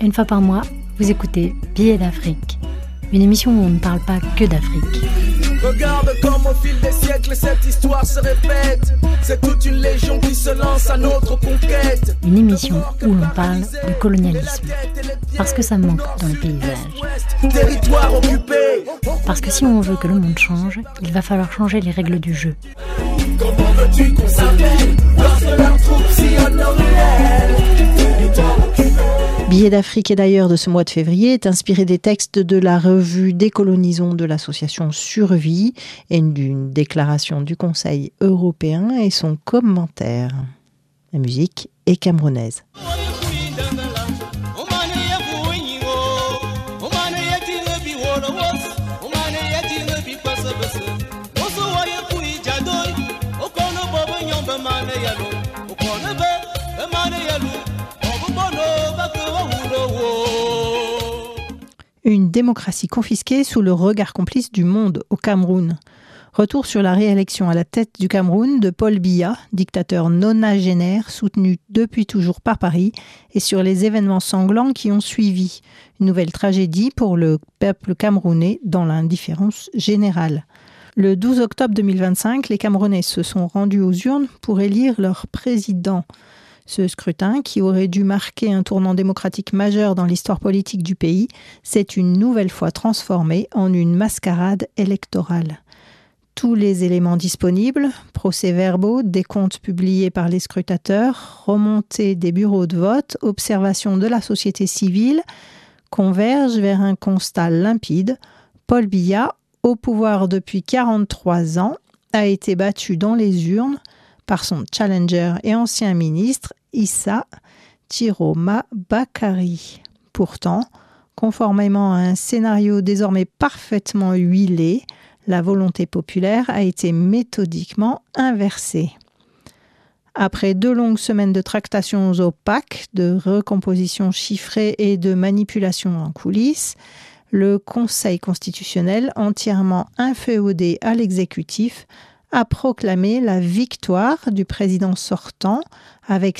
Une fois par mois, vous écoutez Billets d'Afrique, une émission où on ne parle pas que d'Afrique. Regarde comme au fil des siècles cette histoire se répète. C'est toute une légion qui se lance à notre conquête. Une émission où l'on parle de colonialisme. Parce que ça manque dans le paysage. Territoire occupé. Parce que si on veut que le monde change, il va falloir changer les règles du jeu. Comment veux-tu qu'on s'appelle lorsque leurs troupes sillonnent nos ruelles? Territoire occupé. Billets d'Afrique et d'ailleurs de ce mois de février est inspiré des textes de la revue Décolonisons de l'association Survie et d'une déclaration du Conseil européen et son commentaire. La musique est camerounaise. Une démocratie confisquée sous le regard complice du monde au Cameroun. Retour sur la réélection à la tête du Cameroun de Paul Biya, dictateur nonagénaire soutenu depuis toujours par Paris, et sur les événements sanglants qui ont suivi. Une nouvelle tragédie pour le peuple camerounais dans l'indifférence générale. Le 12 octobre 2025, les Camerounais se sont rendus aux urnes pour élire leur président. Ce scrutin, qui aurait dû marquer un tournant démocratique majeur dans l'histoire politique du pays, s'est une nouvelle fois transformé en une mascarade électorale. Tous les éléments disponibles, procès-verbaux, décomptes publiés par les scrutateurs, remontées des bureaux de vote, observations de la société civile, convergent vers un constat limpide. Paul Biya, au pouvoir depuis 43 ans, a été battu dans les urnes par son challenger et ancien ministre Issa Chiroma Bakary. Pourtant, conformément à un scénario désormais parfaitement huilé, la volonté populaire a été méthodiquement inversée. Après 2 longues semaines de tractations opaques, de recomposition chiffrée et de manipulation en coulisses, le Conseil constitutionnel, entièrement inféodé à l'exécutif, a proclamé la victoire du président sortant avec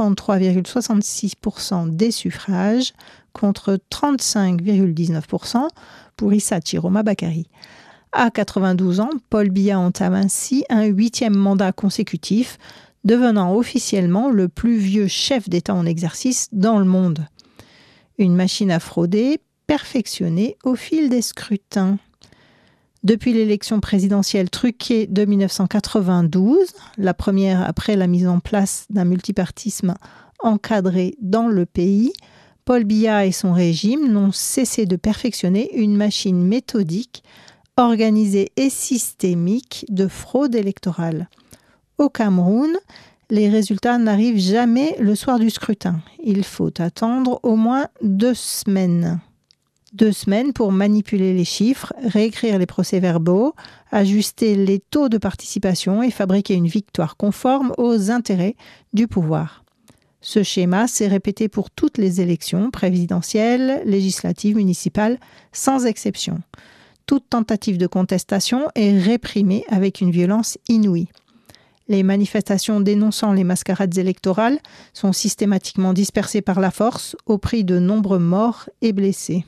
53,66% des suffrages contre 35,19% pour Issa Chiroma Bakary. À 92 ans, Paul Biya entame ainsi un 8e mandat consécutif, devenant officiellement le plus vieux chef d'État en exercice dans le monde. Une machine à frauder, perfectionnée au fil des scrutins. Depuis l'élection présidentielle truquée de 1992, la première après la mise en place d'un multipartisme encadré dans le pays, Paul Biya et son régime n'ont cessé de perfectionner une machine méthodique, organisée et systémique de fraude électorale. Au Cameroun, les résultats n'arrivent jamais le soir du scrutin. Il faut attendre au moins 2 semaines. 2 semaines pour manipuler les chiffres, réécrire les procès-verbaux, ajuster les taux de participation et fabriquer une victoire conforme aux intérêts du pouvoir. Ce schéma s'est répété pour toutes les élections présidentielles, législatives, municipales, sans exception. Toute tentative de contestation est réprimée avec une violence inouïe. Les manifestations dénonçant les mascarades électorales sont systématiquement dispersées par la force au prix de nombreux morts et blessés.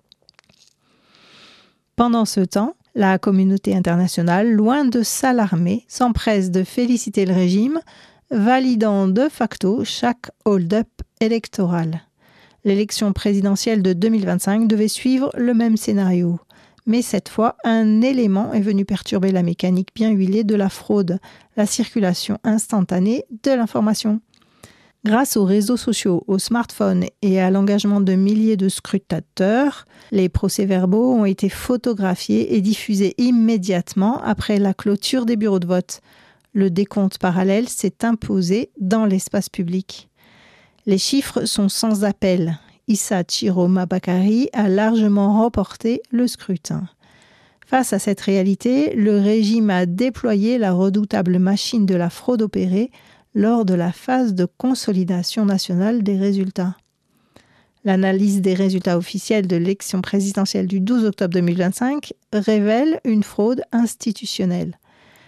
Pendant ce temps, la communauté internationale, loin de s'alarmer, s'empresse de féliciter le régime, validant de facto chaque hold-up électoral. L'élection présidentielle de 2025 devait suivre le même scénario. Mais cette fois, un élément est venu perturber la mécanique bien huilée de la fraude, la circulation instantanée de l'information. Grâce aux réseaux sociaux, aux smartphones et à l'engagement de milliers de scrutateurs, les procès-verbaux ont été photographiés et diffusés immédiatement après la clôture des bureaux de vote. Le décompte parallèle s'est imposé dans l'espace public. Les chiffres sont sans appel. Issa Chiroma Bakary a largement remporté le scrutin. Face à cette réalité, le régime a déployé la redoutable machine de la fraude opérée lors de la phase de consolidation nationale des résultats. L'analyse des résultats officiels de l'élection présidentielle du 12 octobre 2025 révèle une fraude institutionnelle.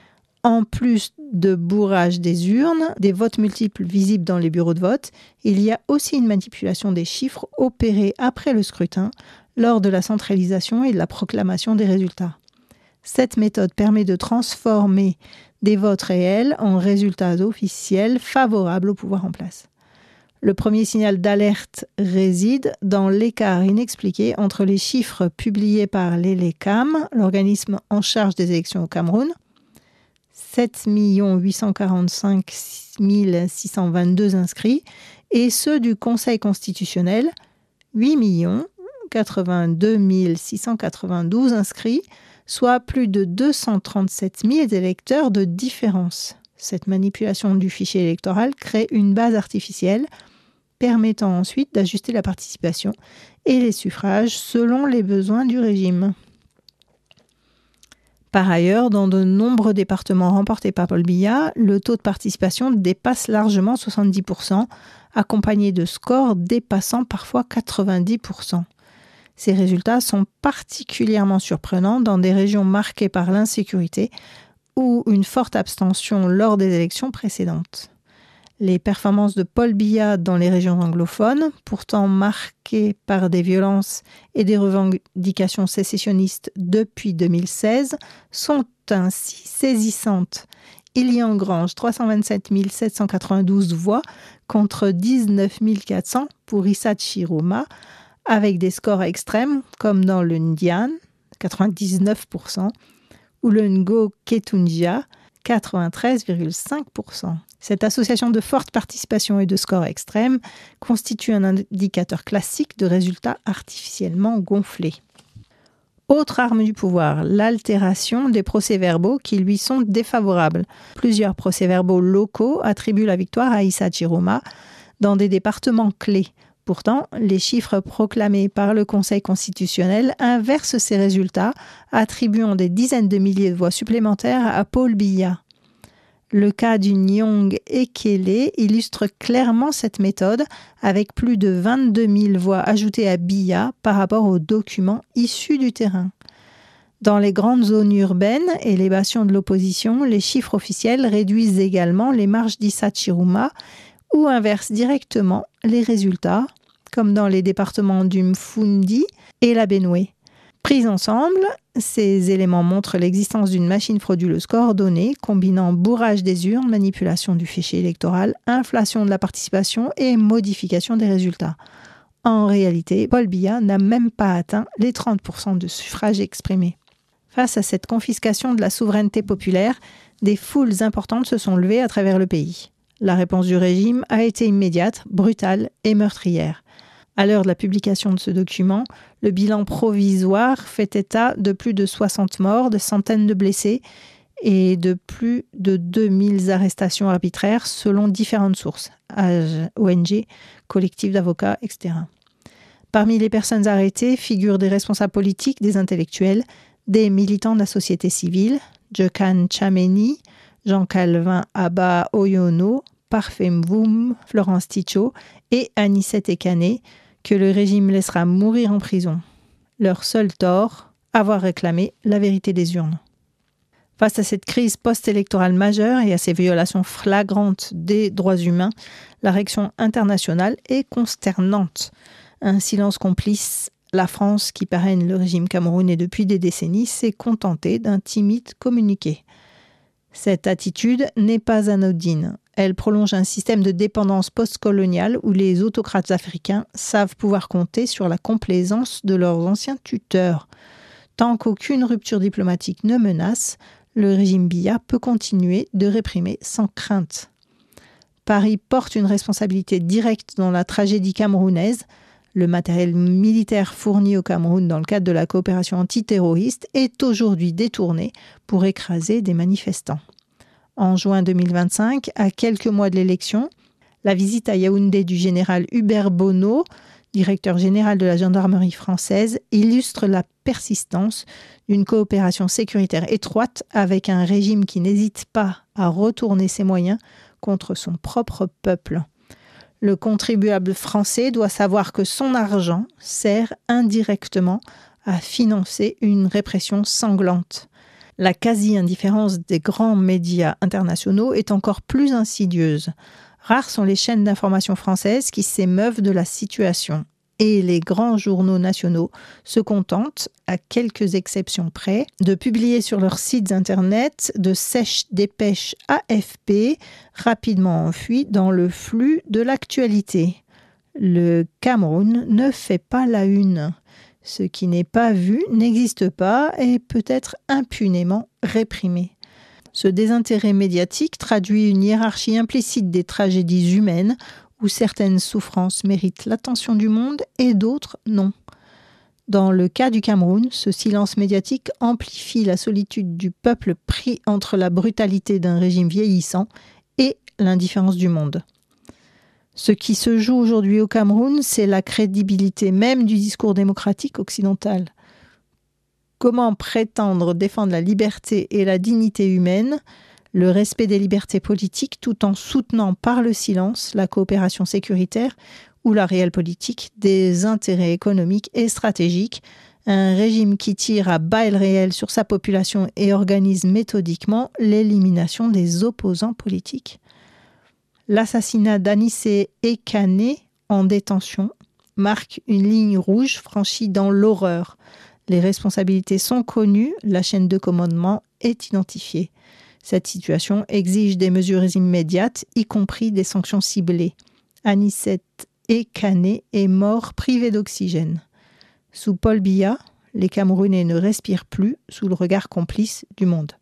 En plus de bourrage des urnes, des votes multiples visibles dans les bureaux de vote, il y a aussi une manipulation des chiffres opérée après le scrutin lors de la centralisation et de la proclamation des résultats. Cette méthode permet de transformer des votes réels en résultats officiels favorables au pouvoir en place. Le premier signal d'alerte réside dans l'écart inexpliqué entre les chiffres publiés par l'ELECAM, l'organisme en charge des élections au Cameroun, 7 845 622 inscrits, et ceux du Conseil constitutionnel, 8 082 692 inscrits, soit plus de 237 000 électeurs de différence. Cette manipulation du fichier électoral crée une base artificielle permettant ensuite d'ajuster la participation et les suffrages selon les besoins du régime. Par ailleurs, dans de nombreux départements remportés par Paul Biya, le taux de participation dépasse largement 70%, accompagné de scores dépassant parfois 90%. Ces résultats sont particulièrement surprenants dans des régions marquées par l'insécurité ou une forte abstention lors des élections précédentes. Les performances de Paul Biya dans les régions anglophones, pourtant marquées par des violences et des revendications sécessionnistes depuis 2016, sont ainsi saisissantes. Il y engrange 327 792 voix contre 19 400 pour Issa Chiroma, avec des scores extrêmes comme dans le Ndian, 99%, ou le Ngo Ketunjia, 93,5%. Cette association de forte participation et de scores extrêmes constitue un indicateur classique de résultats artificiellement gonflés. Autre arme du pouvoir, l'altération des procès-verbaux qui lui sont défavorables. Plusieurs procès-verbaux locaux attribuent la victoire à Issa Chiroma dans des départements clés. Pourtant, les chiffres proclamés par le Conseil constitutionnel inversent ces résultats, attribuant des dizaines de milliers de voix supplémentaires à Paul Biya. Le cas du Nyong Ekele illustre clairement cette méthode, avec plus de 22 000 voix ajoutées à Biya par rapport aux documents issus du terrain. Dans les grandes zones urbaines et les bastions de l'opposition, les chiffres officiels réduisent également les marges d'Issa Chiroma ou inversent directement les résultats, comme dans les départements du Mfundi et la Benue. Pris ensemble, ces éléments montrent l'existence d'une machine frauduleuse coordonnée combinant bourrage des urnes, manipulation du fichier électoral, inflation de la participation et modification des résultats. En réalité, Paul Biya n'a même pas atteint les 30% de suffrages exprimés. Face à cette confiscation de la souveraineté populaire, des foules importantes se sont levées à travers le pays. La réponse du régime a été immédiate, brutale et meurtrière. À l'heure de la publication de ce document, le bilan provisoire fait état de plus de 60 morts, de centaines de blessés et de plus de 2000 arrestations arbitraires selon différentes sources, ONG, collectifs d'avocats, etc. Parmi les personnes arrêtées figurent des responsables politiques, des intellectuels, des militants de la société civile, Djekan Tchameni, Jean-Calvin Abba Oyono, Parfait Mvoum, Florence Ticho et Anicet Ekane, que le régime laissera mourir en prison. Leur seul tort, avoir réclamé la vérité des urnes. Face à cette crise post-électorale majeure et à ces violations flagrantes des droits humains, la réaction internationale est consternante. Un silence complice. La France, qui parraine le régime camerounais depuis des décennies, s'est contentée d'un timide communiqué. Cette attitude n'est pas anodine. Elle prolonge un système de dépendance postcoloniale où les autocrates africains savent pouvoir compter sur la complaisance de leurs anciens tuteurs. Tant qu'aucune rupture diplomatique ne menace, le régime Biya peut continuer de réprimer sans crainte. Paris porte une responsabilité directe dans la tragédie camerounaise. Le matériel militaire fourni au Cameroun dans le cadre de la coopération antiterroriste est aujourd'hui détourné pour écraser des manifestants. En juin 2025, à quelques mois de l'élection, la visite à Yaoundé du général Hubert Bonneau, directeur général de la gendarmerie française, illustre la persistance d'une coopération sécuritaire étroite avec un régime qui n'hésite pas à retourner ses moyens contre son propre peuple. Le contribuable français doit savoir que son argent sert indirectement à financer une répression sanglante. La quasi-indifférence des grands médias internationaux est encore plus insidieuse. Rares sont les chaînes d'information françaises qui s'émeuvent de la situation. Et les grands journaux nationaux se contentent, à quelques exceptions près, de publier sur leurs sites internet de sèches dépêches AFP rapidement enfuies dans le flux de l'actualité. Le Cameroun ne fait pas la une. Ce qui n'est pas vu n'existe pas et peut être impunément réprimé. Ce désintérêt médiatique traduit une hiérarchie implicite des tragédies humaines où certaines souffrances méritent l'attention du monde et d'autres non. Dans le cas du Cameroun, ce silence médiatique amplifie la solitude du peuple pris entre la brutalité d'un régime vieillissant et l'indifférence du monde. Ce qui se joue aujourd'hui au Cameroun, c'est la crédibilité même du discours démocratique occidental. Comment prétendre défendre la liberté et la dignité humaine, le respect des libertés politiques, tout en soutenant par le silence la coopération sécuritaire ou la réelle politique des intérêts économiques et stratégiques, un régime qui tire à balles réelles sur sa population et organise méthodiquement l'élimination des opposants politiques. L'assassinat d'Anissé Ekané en détention marque une ligne rouge franchie dans l'horreur. Les responsabilités sont connues, la chaîne de commandement est identifiée. Cette situation exige des mesures immédiates, y compris des sanctions ciblées. Anissé Ekané est mort privé d'oxygène. Sous Paul Biya, les Camerounais ne respirent plus sous le regard complice du monde.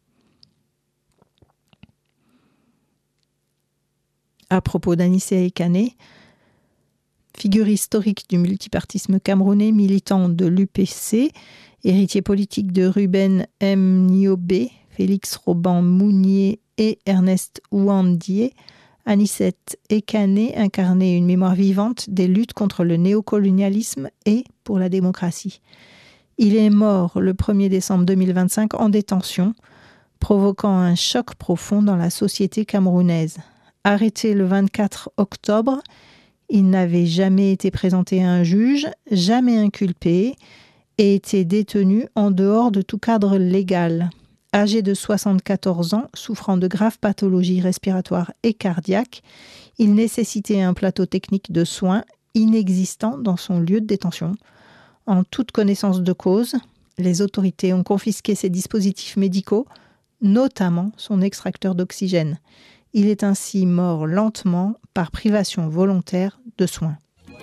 À propos d'Anissé Ekané, figure historique du multipartisme camerounais, militant de l'UPC, héritier politique de Ruben M. Niobé, Félix Roban Mounier et Ernest Ouandié, Anissé Ekané incarnait une mémoire vivante des luttes contre le néocolonialisme et pour la démocratie. Il est mort le 1er décembre 2025 en détention, provoquant un choc profond dans la société camerounaise. Arrêté le 24 octobre, il n'avait jamais été présenté à un juge, jamais inculpé et était détenu en dehors de tout cadre légal. Âgé de 74 ans, souffrant de graves pathologies respiratoires et cardiaques, il nécessitait un plateau technique de soins inexistant dans son lieu de détention. En toute connaissance de cause, les autorités ont confisqué ses dispositifs médicaux, notamment son extracteur d'oxygène. Il est ainsi mort lentement par privation volontaire de soins.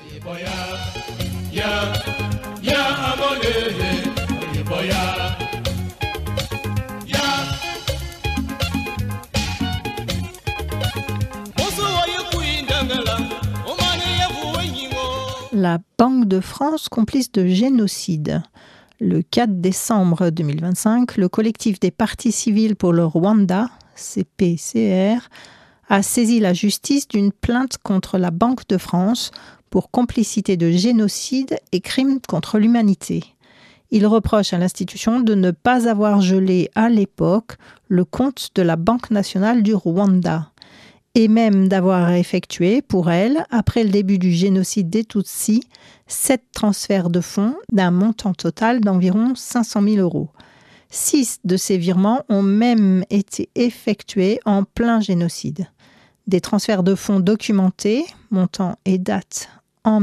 La Banque de France complice de génocide. Le 4 décembre 2025, le collectif des parties civiles pour le Rwanda, CPCR, a saisi la justice d'une plainte contre la Banque de France pour complicité de génocide et crimes contre l'humanité. Il reproche à l'institution de ne pas avoir gelé à l'époque le compte de la Banque nationale du Rwanda et même d'avoir effectué pour elle, après le début du génocide des Tutsis, 7 transferts de fonds d'un montant total d'environ 500 000 €. 6 de ces virements ont même été effectués en plein génocide. Des transferts de fonds documentés, montant et date en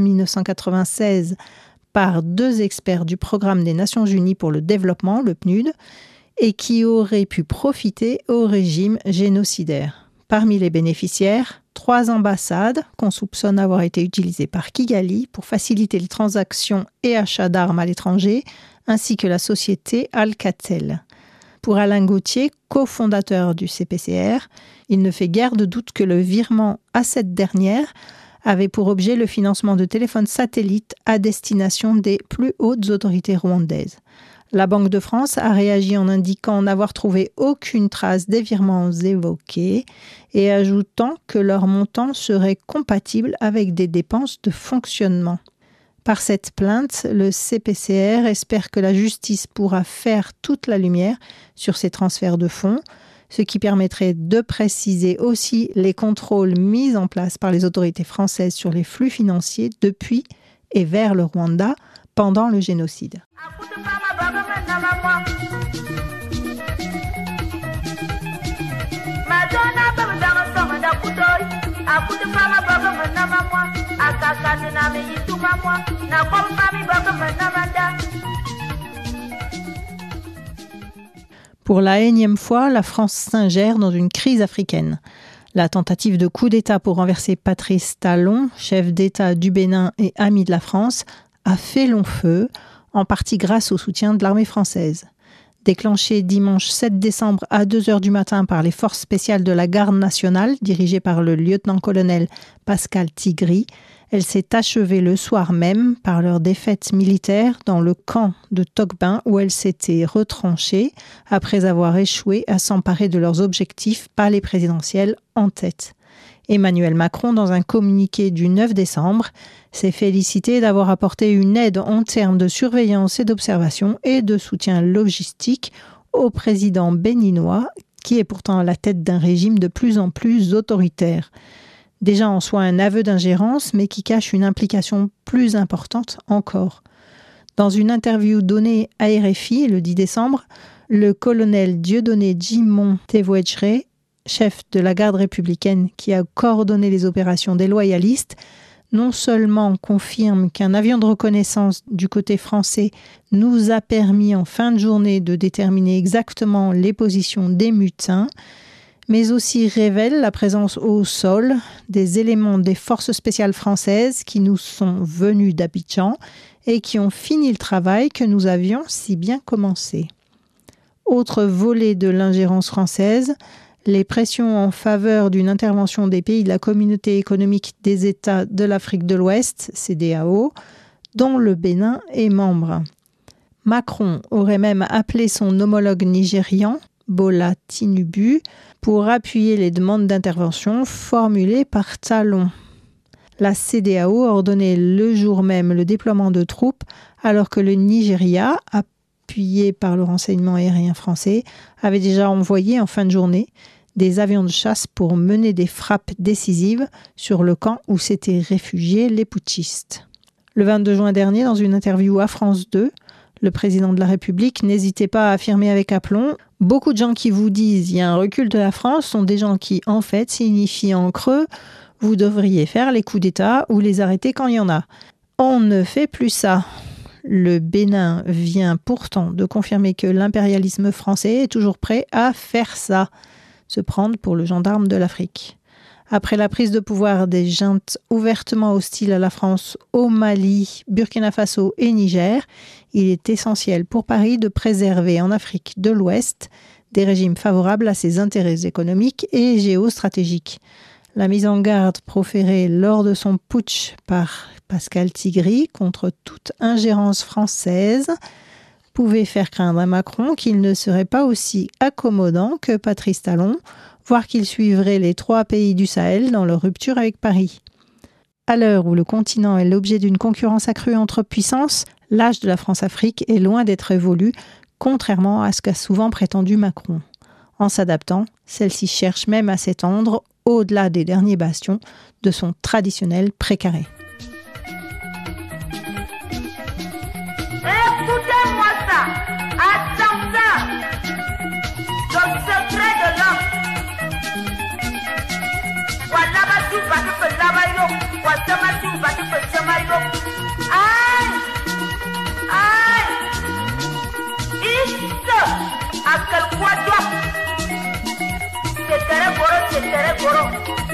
1996 par 2 experts du Programme des Nations Unies pour le développement, le PNUD, et qui auraient pu profiter au régime génocidaire. Parmi les bénéficiaires, 3 ambassades qu'on soupçonne avoir été utilisées par Kigali pour faciliter les transactions et achats d'armes à l'étranger, ainsi que la société Alcatel. Pour Alain Gauthier, cofondateur du CPCR, il ne fait guère de doute que le virement à cette dernière avait pour objet le financement de téléphones satellites à destination des plus hautes autorités rwandaises. La Banque de France a réagi en indiquant n'avoir trouvé aucune trace des virements évoqués et ajoutant que leur montant serait compatible avec des dépenses de fonctionnement. Par cette plainte, le CPCR espère que la justice pourra faire toute la lumière sur ces transferts de fonds, ce qui permettrait de préciser aussi les contrôles mis en place par les autorités françaises sur les flux financiers depuis et vers le Rwanda pendant le génocide. Pour la énième fois, la France s'ingère dans une crise africaine. La tentative de coup d'État pour renverser Patrice Talon, chef d'État du Bénin et ami de la France, a fait long feu, en partie grâce au soutien de l'armée française. Déclenchée dimanche 7 décembre à 2h du matin par les forces spéciales de la Garde nationale, dirigées par le lieutenant-colonel Pascal Tigri, elle s'est achevée le soir même par leur défaite militaire dans le camp de Tokbin où elle s'était retranchée après avoir échoué à s'emparer de leurs objectifs, palais présidentiel en tête. Emmanuel Macron, dans un communiqué du 9 décembre, s'est félicité d'avoir apporté une aide en termes de surveillance et d'observation et de soutien logistique au président béninois, qui est pourtant à la tête d'un régime de plus en plus autoritaire. Déjà en soi un aveu d'ingérence, mais qui cache une implication plus importante encore. Dans une interview donnée à RFI le 10 décembre, le colonel Dieudonné Djimon Tewedjre, chef de la garde républicaine qui a coordonné les opérations des loyalistes, non seulement confirme qu'un avion de reconnaissance du côté français nous a permis en fin de journée de déterminer exactement les positions des mutins, mais aussi révèle la présence au sol des éléments des forces spéciales françaises qui nous sont venus d'Abidjan et qui ont fini le travail que nous avions si bien commencé. Autre volet de l'ingérence française, les pressions en faveur d'une intervention des pays de la Communauté économique des États de l'Afrique de l'Ouest, CEDEAO, dont le Bénin est membre. Macron aurait même appelé son homologue nigérian, Bola Tinubu, pour appuyer les demandes d'intervention formulées par Talon. La CEDEAO a ordonné le jour même le déploiement de troupes, alors que le Nigeria, appuyé par le renseignement aérien français, avait déjà envoyé en fin de journée des avions de chasse pour mener des frappes décisives sur le camp où s'étaient réfugiés les putschistes. Le 22 juin dernier, dans une interview à France 2, le président de la République n'hésitait pas à affirmer avec aplomb « Beaucoup de gens qui vous disent il y a un recul de la France sont des gens qui, en fait, signifient en creux « vous devriez faire les coups d'État ou les arrêter quand il y en a ». On ne fait plus ça. Le Bénin vient pourtant de confirmer que l'impérialisme français est toujours prêt à faire ça, se prendre pour le gendarme de l'Afrique. Après la prise de pouvoir des juntes ouvertement hostiles à la France au Mali, Burkina Faso et Niger, il est essentiel pour Paris de préserver en Afrique de l'Ouest des régimes favorables à ses intérêts économiques et géostratégiques. La mise en garde proférée lors de son putsch par Pascal Tigri contre toute ingérence française pouvait faire craindre à Macron qu'il ne serait pas aussi accommodant que Patrice Talon, voire qu'il suivrait les 3 pays du Sahel dans leur rupture avec Paris. À l'heure où le continent est l'objet d'une concurrence accrue entre puissances, l'âge de la France-Afrique est loin d'être évolu, contrairement à ce qu'a souvent prétendu Macron. En s'adaptant, celle-ci cherche même à s'étendre au-delà des derniers bastions de son traditionnel précaré. Écoutez-moi ça, attends ça, le secret de l'homme. Aïe, aïe, à quel quoi toi? C'est très gros.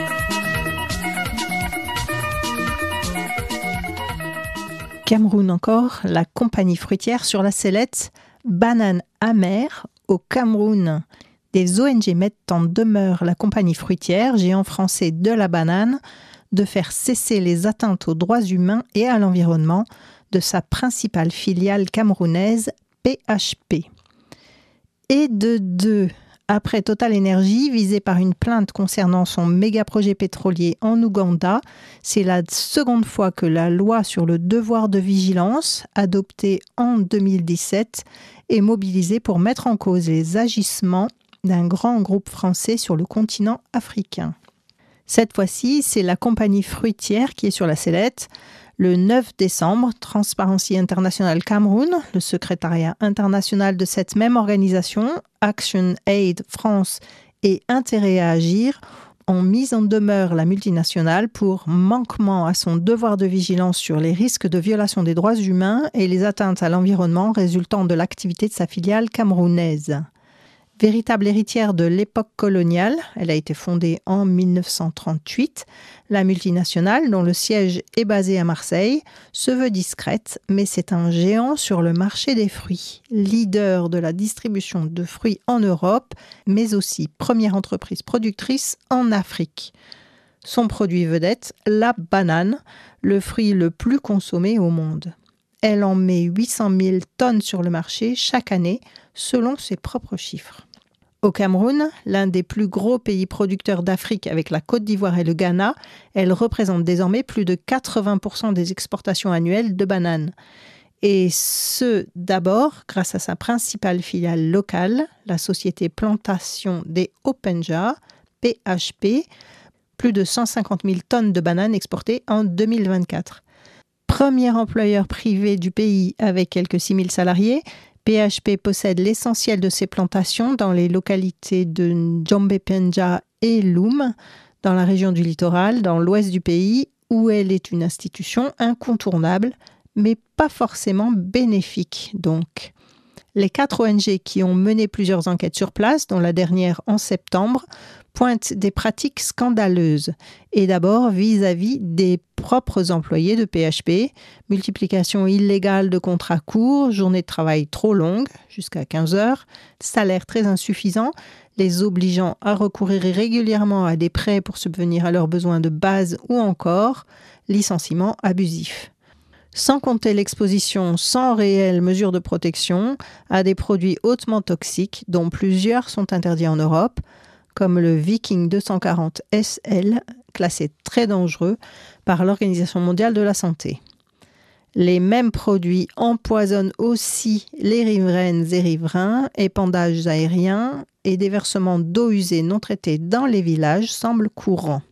Cameroun encore, la compagnie fruitière sur la sellette Banane amère au Cameroun. Des ONG mettent en demeure la compagnie fruitière, géant français de la banane, de faire cesser les atteintes aux droits humains et à l'environnement de sa principale filiale camerounaise, PHP. Et de deux, après Total Energy, visé par une plainte concernant son méga-projet pétrolier en Ouganda, c'est la seconde fois que la loi sur le devoir de vigilance, adoptée en 2017, est mobilisée pour mettre en cause les agissements d'un grand groupe français sur le continent africain. Cette fois-ci, c'est la compagnie fruitière qui est sur la sellette. Le 9 décembre, Transparency International Cameroun, le secrétariat international de cette même organisation, Action Aid France et Intérêt à agir, ont mis en demeure la multinationale pour manquement à son devoir de vigilance sur les risques de violation des droits humains et les atteintes à l'environnement résultant de l'activité de sa filiale camerounaise. Véritable héritière de l'époque coloniale, elle a été fondée en 1938. La multinationale, dont le siège est basé à Marseille, se veut discrète, mais c'est un géant sur le marché des fruits. Leader de la distribution de fruits en Europe, mais aussi première entreprise productrice en Afrique. Son produit vedette, la banane, le fruit le plus consommé au monde. Elle en met 800 000 tonnes sur le marché chaque année, selon ses propres chiffres. Au Cameroun, l'un des plus gros pays producteurs d'Afrique avec la Côte d'Ivoire et le Ghana, elle représente désormais plus de 80% des exportations annuelles de bananes. Et ce, d'abord, grâce à sa principale filiale locale, la société Plantation des Hauts-Pendja, PHP, plus de 150 000 tonnes de bananes exportées en 2024. Premier employeur privé du pays avec quelques 6 000 salariés, PHP possède l'essentiel de ses plantations dans les localités de Djambé-Pendja et Loum, dans la région du littoral, dans l'ouest du pays, où elle est une institution incontournable, mais pas forcément bénéfique donc. Les 4 ONG qui ont mené plusieurs enquêtes sur place, dont la dernière en septembre, pointent des pratiques scandaleuses. Et d'abord vis-à-vis des propres employés de PHP, multiplication illégale de contrats courts, journées de travail trop longues, jusqu'à 15 heures, salaire très insuffisant, les obligeant à recourir régulièrement à des prêts pour subvenir à leurs besoins de base ou encore licenciements abusifs. Sans compter l'exposition sans réelle mesure de protection à des produits hautement toxiques dont plusieurs sont interdits en Europe, comme le Viking 240 SL, classé très dangereux par l'Organisation mondiale de la santé. Les mêmes produits empoisonnent aussi les riveraines et riverains, épandages aériens et déversements d'eau usée non traitée dans les villages semblent courants.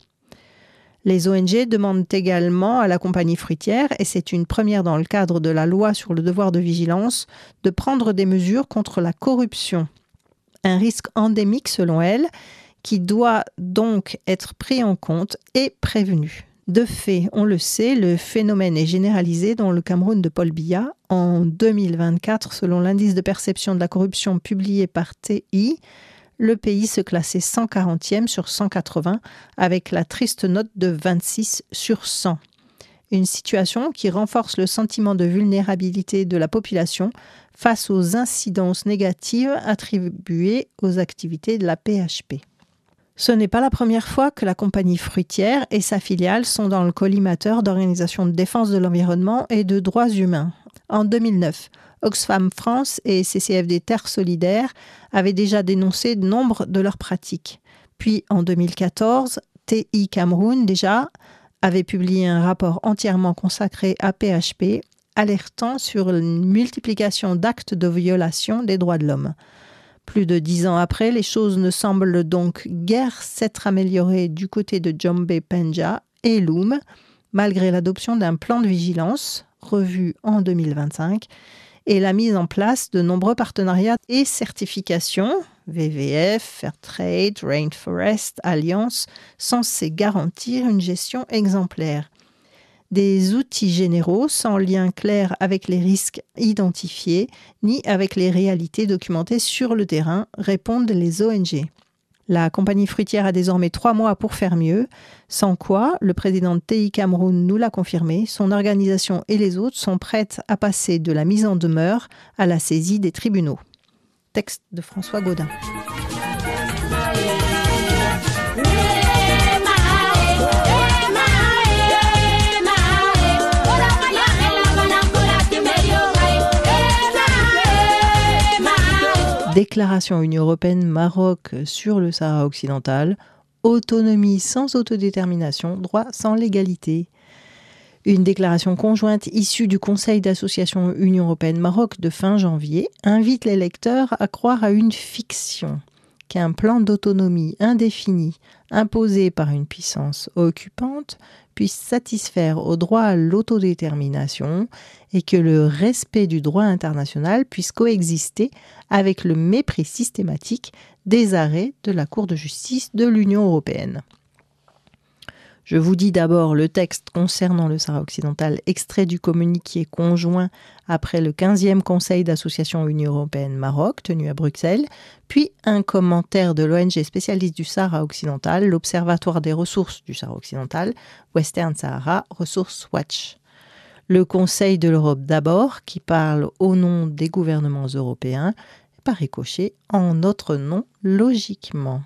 Les ONG demandent également à la compagnie fruitière, et c'est une première dans le cadre de la loi sur le devoir de vigilance, de prendre des mesures contre la corruption. Un risque endémique selon elle, qui doit donc être pris en compte et prévenu. De fait, on le sait, le phénomène est généralisé dans le Cameroun de Paul Biya. En 2024, selon l'indice de perception de la corruption publié par TI, le pays se classait 140e sur 180 avec la triste note de 26 sur 100. Une situation qui renforce le sentiment de vulnérabilité de la population face aux incidences négatives attribuées aux activités de la PHP. Ce n'est pas la première fois que la compagnie fruitière et sa filiale sont dans le collimateur d'organisations de défense de l'environnement et de droits humains. En 2009, Oxfam France et CCFD Terre Solidaire avaient déjà dénoncé nombre de leurs pratiques. Puis en 2014, TI Cameroun déjà avait publié un rapport entièrement consacré à PHP, alertant sur une multiplication d'actes de violation des droits de l'homme. Plus de 10 ans après, les choses ne semblent donc guère s'être améliorées du côté de Djambé-Pendja et Loum, malgré l'adoption d'un plan de vigilance, revu en 2025, et la mise en place de nombreux partenariats et certifications, WWF, Fairtrade, Rainforest, Alliance, censés garantir une gestion exemplaire. Des outils généraux sans lien clair avec les risques identifiés ni avec les réalités documentées sur le terrain, répondent les ONG. La compagnie fruitière a désormais 3 mois pour faire mieux, sans quoi, le président de TI Cameroun nous l'a confirmé, son organisation et les autres sont prêtes à passer de la mise en demeure à la saisie des tribunaux. Texte de François Gaudin. Déclaration Union européenne-Maroc sur le Sahara occidental, autonomie sans autodétermination, droit sans légalité. Une déclaration conjointe issue du Conseil d'association Union européenne-Maroc de fin janvier invite les lecteurs à croire à une fiction, qu'un plan d'autonomie indéfini imposé par une puissance occupante puisse satisfaire au droit à l'autodétermination et que le respect du droit international puisse coexister avec le mépris systématique des arrêts de la Cour de justice de l'Union européenne. Je vous dis d'abord le texte concernant le Sahara occidental, extrait du communiqué conjoint après le 15e Conseil d'association Union européenne-Maroc, tenu à Bruxelles, puis un commentaire de l'ONG spécialiste du Sahara occidental, l'Observatoire des ressources du Sahara occidental, Western Sahara Resource Watch. Le Conseil de l'Europe d'abord, qui parle au nom des gouvernements européens, par ricochet en notre nom logiquement.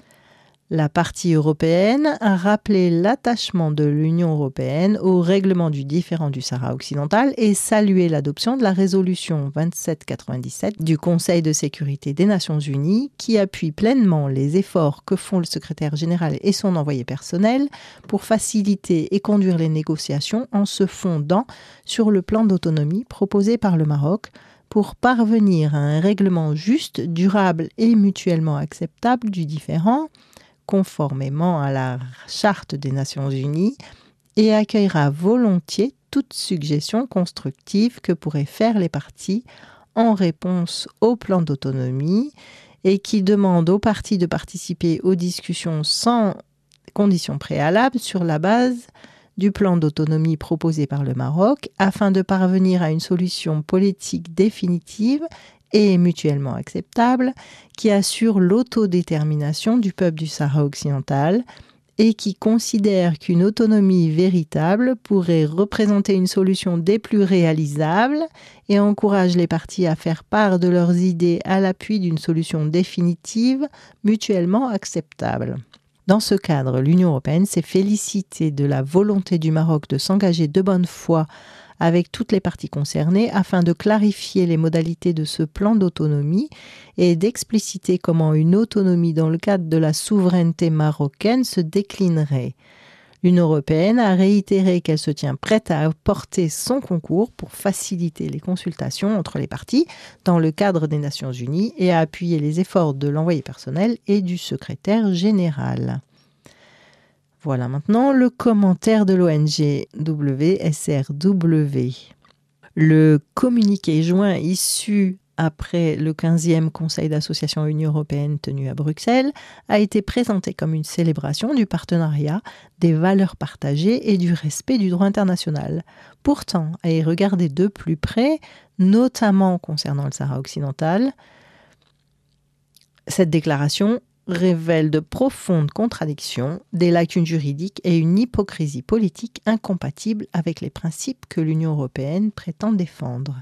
La partie européenne a rappelé l'attachement de l'Union européenne au règlement du différend du Sahara occidental et salué l'adoption de la résolution 2797 du Conseil de sécurité des Nations Unies qui appuie pleinement les efforts que font le secrétaire général et son envoyé personnel pour faciliter et conduire les négociations en se fondant sur le plan d'autonomie proposé par le Maroc pour parvenir à un règlement juste, durable et mutuellement acceptable du différend, conformément à la Charte des Nations Unies, et accueillera volontiers toute suggestion constructive que pourraient faire les parties en réponse au plan d'autonomie et qui demande aux parties de participer aux discussions sans conditions préalables sur la base du plan d'autonomie proposé par le Maroc afin de parvenir à une solution politique définitive et mutuellement acceptable qui assure l'autodétermination du peuple du Sahara occidental et qui considère qu'une autonomie véritable pourrait représenter une solution des plus réalisables et encourage les parties à faire part de leurs idées à l'appui d'une solution définitive mutuellement acceptable. Dans ce cadre, l'Union européenne s'est félicitée de la volonté du Maroc de s'engager de bonne foi avec toutes les parties concernées afin de clarifier les modalités de ce plan d'autonomie et d'expliciter comment une autonomie dans le cadre de la souveraineté marocaine se déclinerait. L'Union européenne a réitéré qu'elle se tient prête à apporter son concours pour faciliter les consultations entre les parties dans le cadre des Nations Unies et à appuyer les efforts de l'envoyé personnel et du secrétaire général. Voilà maintenant le commentaire de l'ONG WSRW. Le communiqué joint issu après le 15e Conseil d'association Union européenne tenu à Bruxelles a été présenté comme une célébration du partenariat, des valeurs partagées et du respect du droit international. Pourtant, à y regarder de plus près, notamment concernant le Sahara occidental, cette déclaration révèle de profondes contradictions, des lacunes juridiques et une hypocrisie politique incompatible avec les principes que l'Union européenne prétend défendre.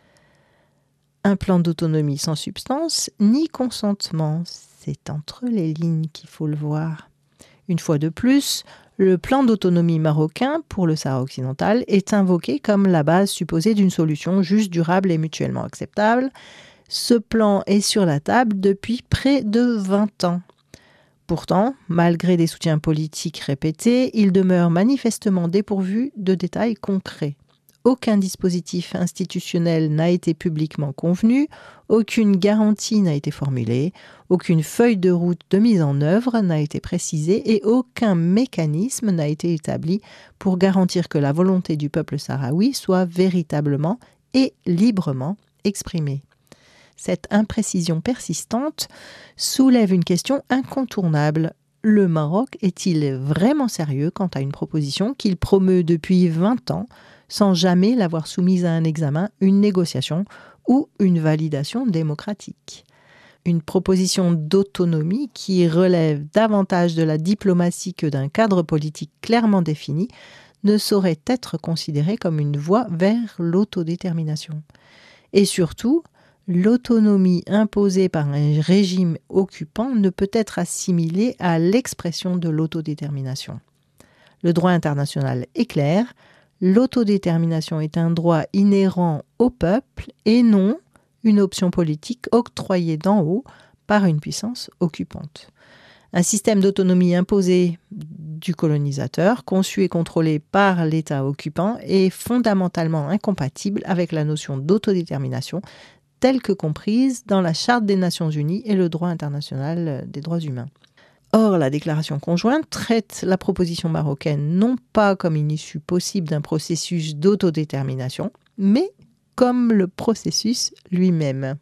Un plan d'autonomie sans substance ni consentement, c'est entre les lignes qu'il faut le voir. Une fois de plus, le plan d'autonomie marocain pour le Sahara occidental est invoqué comme la base supposée d'une solution juste, durable et mutuellement acceptable. Ce plan est sur la table depuis près de 20 ans. Pourtant, malgré des soutiens politiques répétés, il demeure manifestement dépourvu de détails concrets. Aucun dispositif institutionnel n'a été publiquement convenu, aucune garantie n'a été formulée, aucune feuille de route de mise en œuvre n'a été précisée et aucun mécanisme n'a été établi pour garantir que la volonté du peuple sahraoui soit véritablement et librement exprimée. Cette imprécision persistante soulève une question incontournable. Le Maroc est-il vraiment sérieux quant à une proposition qu'il promeut depuis 20 ans sans jamais l'avoir soumise à un examen, une négociation ou une validation démocratique? Une proposition d'autonomie qui relève davantage de la diplomatie que d'un cadre politique clairement défini ne saurait être considérée comme une voie vers l'autodétermination. Et surtout, l'autonomie imposée par un régime occupant ne peut être assimilée à l'expression de l'autodétermination. Le droit international est clair, l'autodétermination est un droit inhérent au peuple et non une option politique octroyée d'en haut par une puissance occupante. Un système d'autonomie imposé du colonisateur, conçu et contrôlé par l'État occupant, est fondamentalement incompatible avec la notion d'autodétermination telle que comprise dans la Charte des Nations Unies et le droit international des droits humains. Or, la déclaration conjointe traite la proposition marocaine non pas comme une issue possible d'un processus d'autodétermination, mais comme le processus lui-même.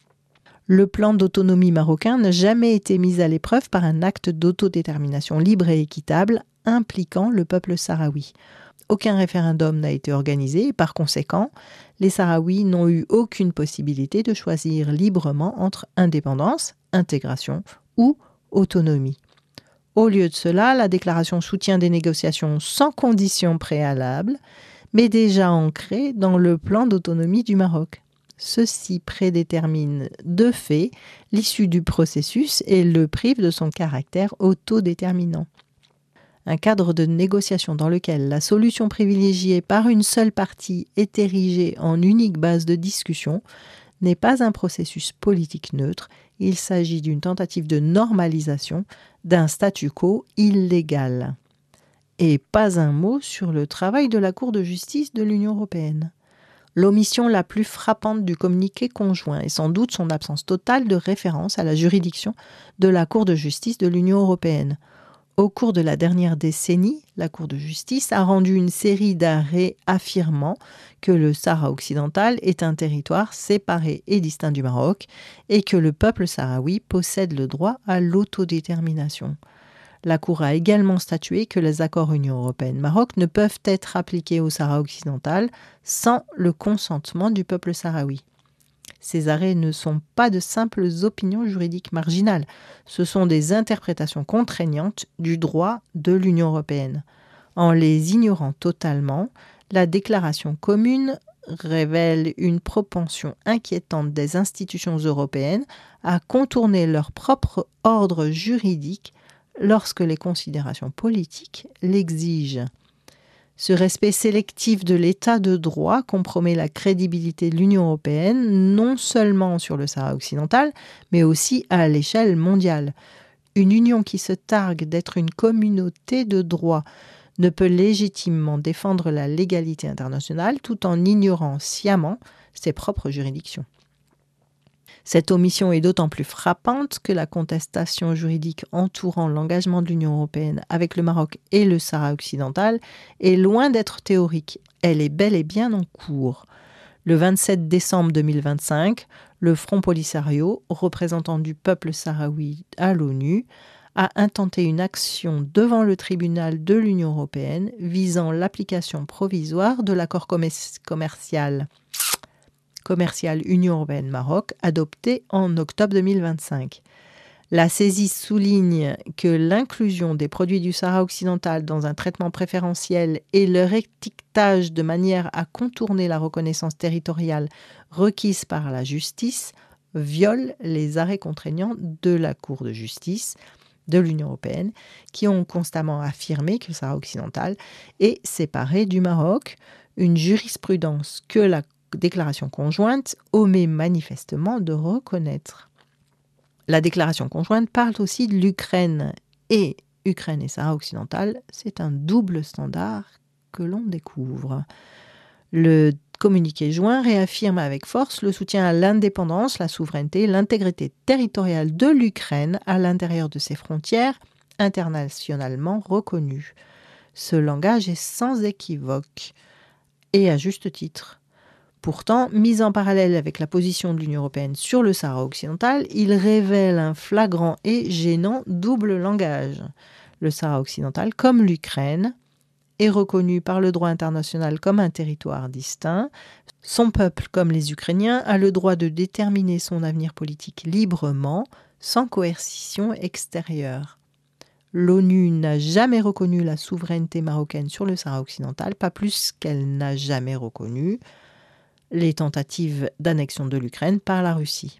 Le plan d'autonomie marocain n'a jamais été mis à l'épreuve par un acte d'autodétermination libre et équitable, impliquant le peuple sahraoui. Aucun référendum n'a été organisé et par conséquent, les Sahraouis n'ont eu aucune possibilité de choisir librement entre indépendance, intégration ou autonomie. Au lieu de cela, la déclaration soutient des négociations sans conditions préalables, mais déjà ancrées dans le plan d'autonomie du Maroc. Ceci prédétermine de fait l'issue du processus et le prive de son caractère autodéterminant. Un cadre de négociation dans lequel la solution privilégiée par une seule partie est érigée en unique base de discussion n'est pas un processus politique neutre, il s'agit d'une tentative de normalisation d'un statu quo illégal. Et pas un mot sur le travail de la Cour de justice de l'Union européenne. L'omission la plus frappante du communiqué conjoint est sans doute son absence totale de référence à la juridiction de la Cour de justice de l'Union européenne. Au cours de la dernière décennie, la Cour de justice a rendu une série d'arrêts affirmant que le Sahara occidental est un territoire séparé et distinct du Maroc et que le peuple sahraoui possède le droit à l'autodétermination. La Cour a également statué que les accords Union européenne-Maroc ne peuvent être appliqués au Sahara occidental sans le consentement du peuple sahraoui. Ces arrêts ne sont pas de simples opinions juridiques marginales, ce sont des interprétations contraignantes du droit de l'Union européenne. En les ignorant totalement, la déclaration commune révèle une propension inquiétante des institutions européennes à contourner leur propre ordre juridique lorsque les considérations politiques l'exigent. Ce respect sélectif de l'état de droit compromet la crédibilité de l'Union européenne, non seulement sur le Sahara occidental, mais aussi à l'échelle mondiale. Une union qui se targue d'être une communauté de droit ne peut légitimement défendre la légalité internationale tout en ignorant sciemment ses propres juridictions. Cette omission est d'autant plus frappante que la contestation juridique entourant l'engagement de l'Union européenne avec le Maroc et le Sahara occidental est loin d'être théorique. Elle est bel et bien en cours. Le 27 décembre 2025, le Front Polisario, représentant du peuple sahraoui à l'ONU, a intenté une action devant le tribunal de l'Union européenne visant l'application provisoire de l'accord commercial Union européenne-Maroc adopté en octobre 2025. La saisie souligne que l'inclusion des produits du Sahara occidental dans un traitement préférentiel et leur étiquetage de manière à contourner la reconnaissance territoriale requise par la justice violent les arrêts contraignants de la Cour de justice de l'Union européenne qui ont constamment affirmé que le Sahara occidental est séparé du Maroc, une jurisprudence que la déclaration conjointe omet manifestement de reconnaître. La déclaration conjointe parle aussi de l'Ukraine et Sahara occidental, c'est un double standard que l'on découvre. Le communiqué joint réaffirme avec force le soutien à l'indépendance, la souveraineté, l'intégrité territoriale de l'Ukraine à l'intérieur de ses frontières internationalement reconnues. Ce langage est sans équivoque et à juste titre. Pourtant, mis en parallèle avec la position de l'Union européenne sur le Sahara occidental, il révèle un flagrant et gênant double langage. Le Sahara occidental, comme l'Ukraine, est reconnu par le droit international comme un territoire distinct. Son peuple, comme les Ukrainiens, a le droit de déterminer son avenir politique librement, sans coercition extérieure. L'ONU n'a jamais reconnu la souveraineté marocaine sur le Sahara occidental, pas plus qu'elle n'a jamais reconnu les tentatives d'annexion de l'Ukraine par la Russie.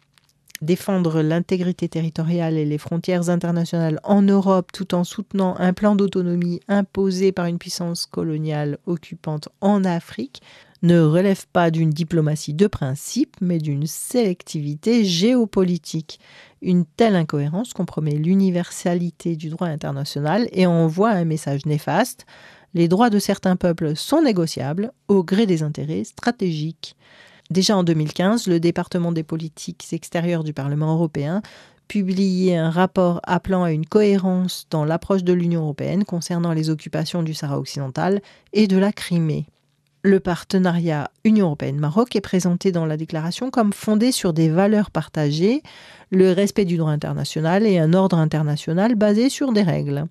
Défendre l'intégrité territoriale et les frontières internationales en Europe tout en soutenant un plan d'autonomie imposé par une puissance coloniale occupante en Afrique ne relève pas d'une diplomatie de principe, mais d'une sélectivité géopolitique. Une telle incohérence compromet l'universalité du droit international et envoie un message néfaste. Les droits de certains peuples sont négociables au gré des intérêts stratégiques. Déjà en 2015, le département des politiques extérieures du Parlement européen publiait un rapport appelant à une cohérence dans l'approche de l'Union européenne concernant les occupations du Sahara occidental et de la Crimée. Le partenariat Union européenne-Maroc est présenté dans la déclaration comme fondé sur des valeurs partagées, le respect du droit international et un ordre international basé sur des règles.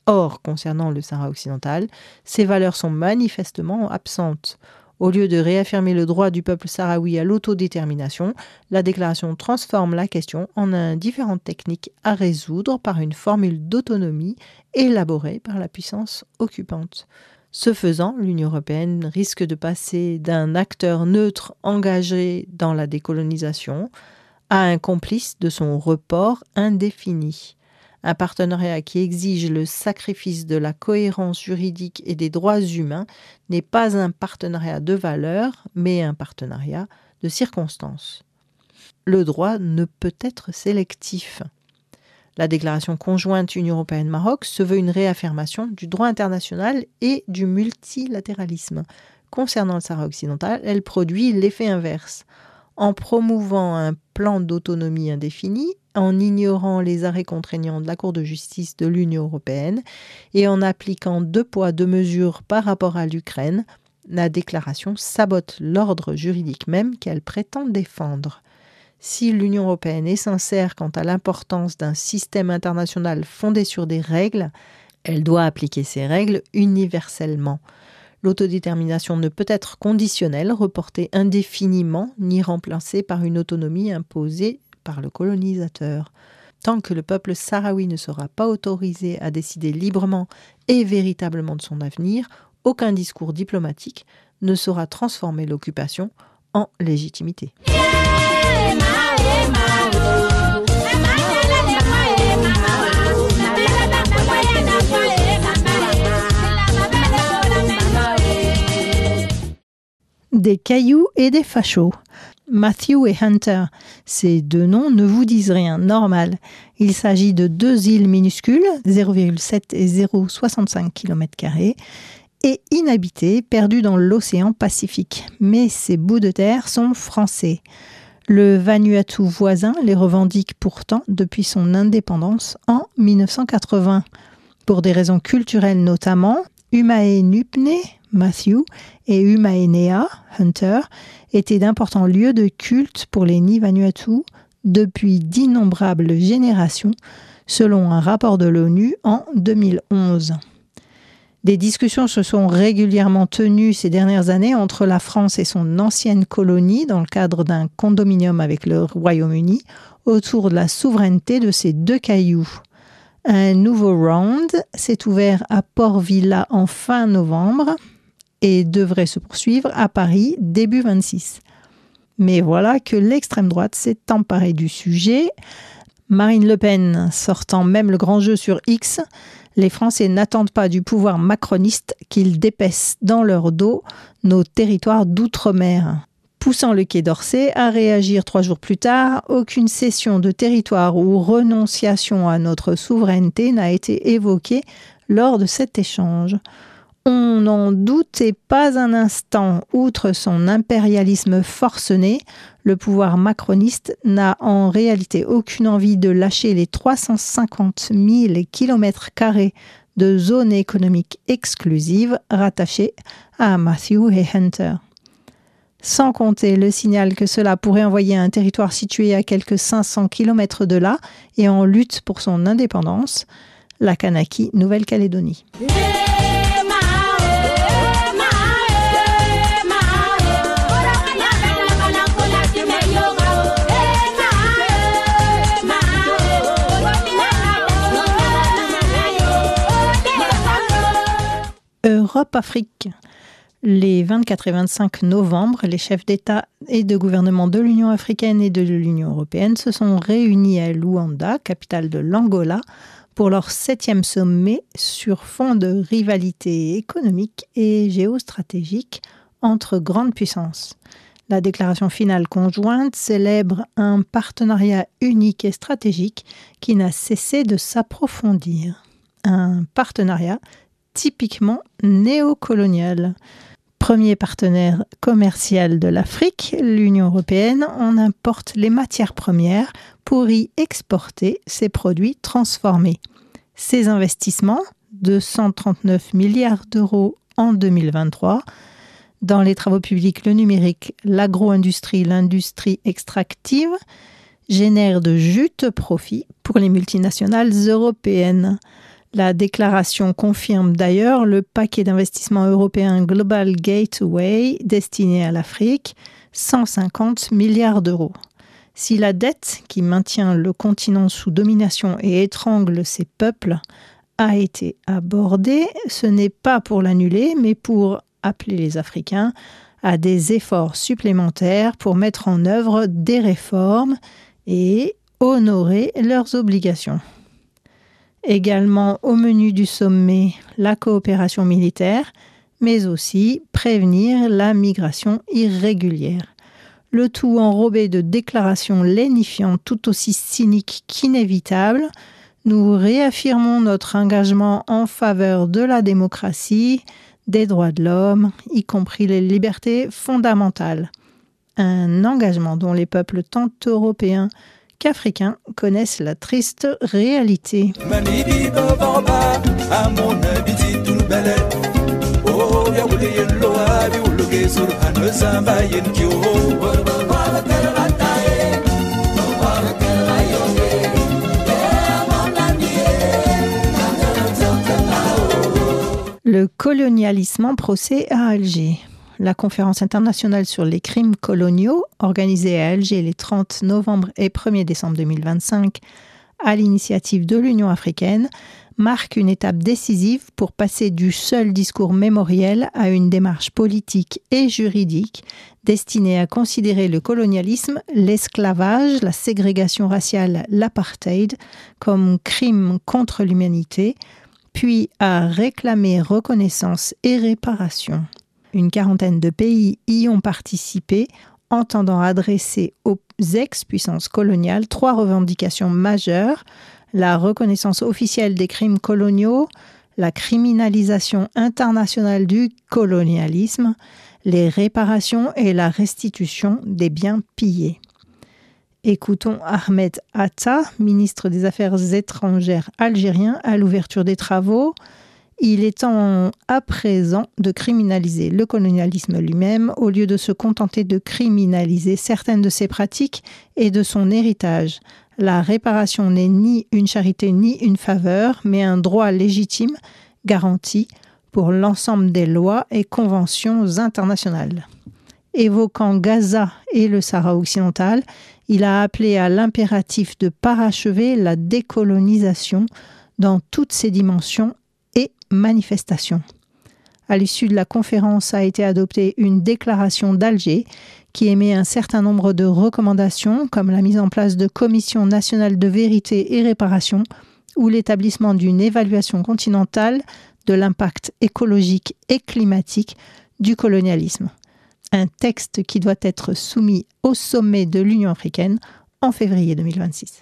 Or, concernant le Sahara occidental, ces valeurs sont manifestement absentes. Au lieu de réaffirmer le droit du peuple sahraoui à l'autodétermination, la déclaration transforme la question en différentes techniques à résoudre par une formule d'autonomie élaborée par la puissance occupante. Ce faisant, l'Union européenne risque de passer d'un acteur neutre engagé dans la décolonisation à un complice de son report indéfini. Un partenariat qui exige le sacrifice de la cohérence juridique et des droits humains n'est pas un partenariat de valeurs, mais un partenariat de circonstances. Le droit ne peut être sélectif. La déclaration conjointe Union européenne-Maroc se veut une réaffirmation du droit international et du multilatéralisme. Concernant le Sahara occidental, elle produit l'effet inverse. En promouvant un plan d'autonomie indéfini, en ignorant les arrêts contraignants de la Cour de justice de l'Union européenne et en appliquant 2 poids 2 mesures par rapport à l'Ukraine, la déclaration sabote l'ordre juridique même qu'elle prétend défendre. Si l'Union européenne est sincère quant à l'importance d'un système international fondé sur des règles, elle doit appliquer ces règles universellement. L'autodétermination ne peut être conditionnelle, reportée indéfiniment, ni remplacée par une autonomie imposée par le colonisateur. Tant que le peuple sahraoui ne sera pas autorisé à décider librement et véritablement de son avenir, aucun discours diplomatique ne saura transformer l'occupation en légitimité. Des cailloux et des fachos. Matthew et Hunter, ces 2 noms ne vous disent rien, normal. Il s'agit de 2 îles minuscules, 0,7 et 0,65 km², et inhabitées, perdues dans l'océan Pacifique. Mais ces bouts de terre sont français. Le Vanuatu voisin les revendique pourtant depuis son indépendance en 1980. Pour des raisons culturelles notamment, Umaenupne, Matthew, et Umaenea, Hunter, étaient d'importants lieux de culte pour les Ni-Vanuatu depuis d'innombrables générations, selon un rapport de l'ONU en 2011. Des discussions se sont régulièrement tenues ces dernières années entre la France et son ancienne colonie dans le cadre d'un condominium avec le Royaume-Uni autour de la souveraineté de ces 2 cailloux. Un nouveau round s'est ouvert à Port Vila en fin novembre et devrait se poursuivre à Paris début 26. Mais voilà que l'extrême droite s'est emparée du sujet. Marine Le Pen sortant même le grand jeu sur X, les Français n'attendent pas du pouvoir macroniste qu'il dépaisse dans leur dos nos territoires d'outre-mer. Poussant le Quai d'Orsay à réagir 3 jours plus tard, aucune cession de territoire ou renonciation à notre souveraineté n'a été évoquée lors de cet échange. On n'en doutait pas un instant, outre son impérialisme forcené, le pouvoir macroniste n'a en réalité aucune envie de lâcher les 350 000 km² de zones économiques exclusives rattachées à Matthew et Hunter. Sans compter le signal que cela pourrait envoyer à un territoire situé à quelques 500 km de là et en lutte pour son indépendance, la Kanaki, Nouvelle-Calédonie. Europe-Afrique. Les 24 et 25 novembre, les chefs d'État et de gouvernement de l'Union africaine et de l'Union européenne se sont réunis à Luanda, capitale de l'Angola, pour leur 7e sommet sur fond de rivalité économique et géostratégique entre grandes puissances. La déclaration finale conjointe célèbre un partenariat unique et stratégique qui n'a cessé de s'approfondir. Un partenariat typiquement néocolonial. Premier partenaire commercial de l'Afrique, l'Union européenne en importe les matières premières pour y exporter ses produits transformés. Ces investissements, 239 milliards d'euros en 2023, dans les travaux publics, le numérique, l'agro-industrie, l'industrie extractive, génèrent de juteux profits pour les multinationales européennes. La déclaration confirme d'ailleurs le paquet d'investissement européen Global Gateway destiné à l'Afrique, 150 milliards d'euros. Si la dette qui maintient le continent sous domination et étrangle ses peuples a été abordée, ce n'est pas pour l'annuler, mais pour appeler les Africains à des efforts supplémentaires pour mettre en œuvre des réformes et honorer leurs obligations. Également au menu du sommet, la coopération militaire, mais aussi prévenir la migration irrégulière. Le tout enrobé de déclarations lénifiantes tout aussi cyniques qu'inévitables. Nous réaffirmons notre engagement en faveur de la démocratie, des droits de l'homme, y compris les libertés fondamentales. Un engagement dont les peuples tant européens qu'africains connaissent la triste réalité. Le colonialisme en procès à Alger. La conférence internationale sur les crimes coloniaux, organisée à Alger les 30 novembre et 1er décembre 2025, à l'initiative de l'Union africaine, marque une étape décisive pour passer du seul discours mémoriel à une démarche politique et juridique destinée à considérer le colonialisme, l'esclavage, la ségrégation raciale, l'apartheid comme crimes contre l'humanité, puis à réclamer reconnaissance et réparation. Une quarantaine de pays y ont participé, entendant adresser aux ex-puissances coloniales 3 revendications majeures: la reconnaissance officielle des crimes coloniaux, la criminalisation internationale du colonialisme, les réparations et la restitution des biens pillés. Écoutons Ahmed Atta, ministre des Affaires étrangères algérien, à l'ouverture des travaux. Il est temps à présent de criminaliser le colonialisme lui-même au lieu de se contenter de criminaliser certaines de ses pratiques et de son héritage. La réparation n'est ni une charité ni une faveur, mais un droit légitime garanti pour l'ensemble des lois et conventions internationales. Évoquant Gaza et le Sahara occidental, il a appelé à l'impératif de parachever la décolonisation dans toutes ses dimensions et manifestations. À l'issue de la conférence a été adoptée une déclaration d'Alger qui émet un certain nombre de recommandations, comme la mise en place de commissions nationales de vérité et réparation ou l'établissement d'une évaluation continentale de l'impact écologique et climatique du colonialisme. Un texte qui doit être soumis au sommet de l'Union africaine en février 2026.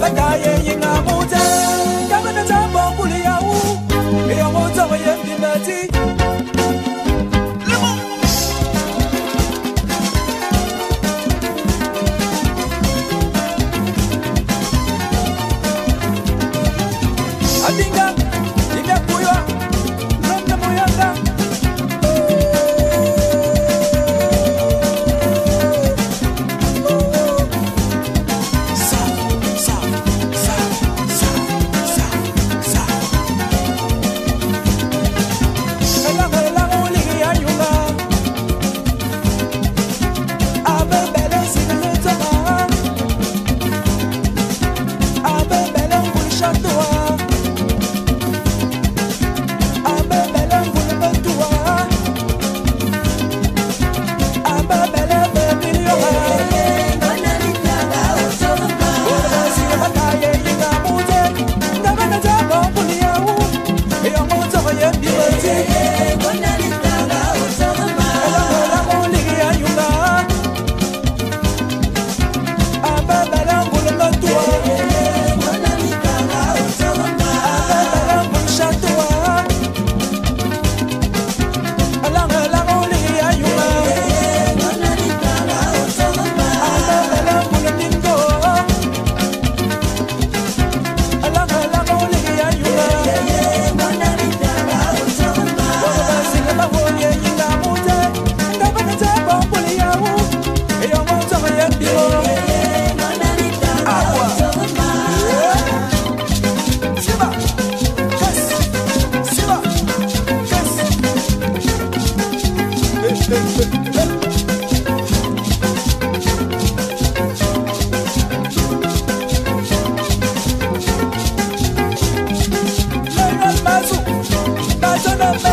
Gonna